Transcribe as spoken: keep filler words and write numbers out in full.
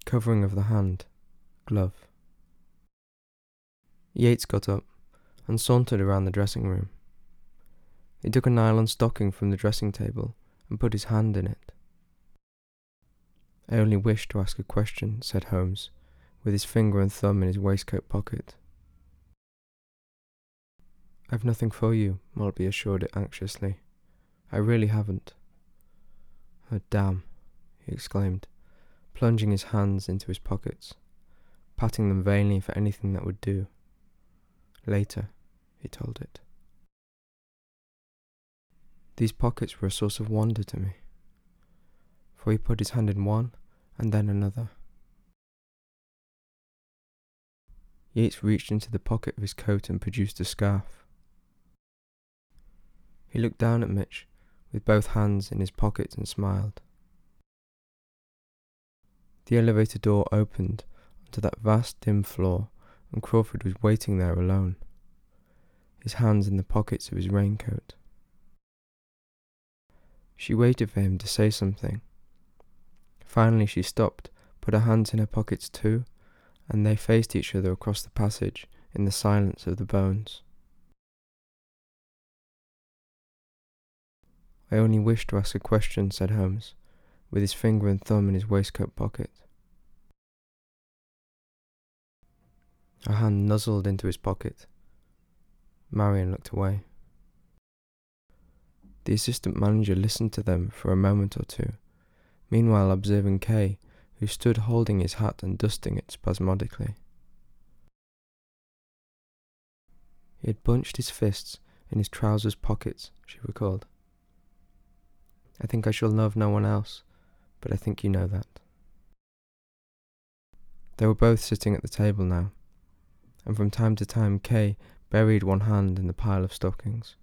Covering of the hand, glove. Yates got up and sauntered around the dressing room. He took a nylon stocking from the dressing table and put his hand in it. "I only wished to ask a question," said Holmes, with his finger and thumb in his waistcoat pocket. "I've nothing for you," Maltby assured it anxiously. "I really haven't." "Oh, damn," he exclaimed, plunging his hands into his pockets, patting them vainly for anything that would do. "Later," he told it. These pockets were a source of wonder to me, for he put his hand in one and then another. Yates reached into the pocket of his coat and produced a scarf. He looked down at Mitch with both hands in his pockets and smiled. The elevator door opened onto that vast dim floor, and Crawford was waiting there alone, his hands in the pockets of his raincoat. She waited for him to say something. Finally she stopped, put her hands in her pockets too, and they faced each other across the passage in the silence of the bones. "I only wish to ask a question," said Holmes, with his finger and thumb in his waistcoat pocket. Her hand nuzzled into his pocket. Marion looked away. The assistant manager listened to them for a moment or two, meanwhile observing Kay, who stood holding his hat and dusting it spasmodically. He had bunched his fists in his trousers pockets, she recalled. "I think I shall love no one else, but I think you know that." They were both sitting at the table now, and from time to time Kay buried one hand in the pile of stockings.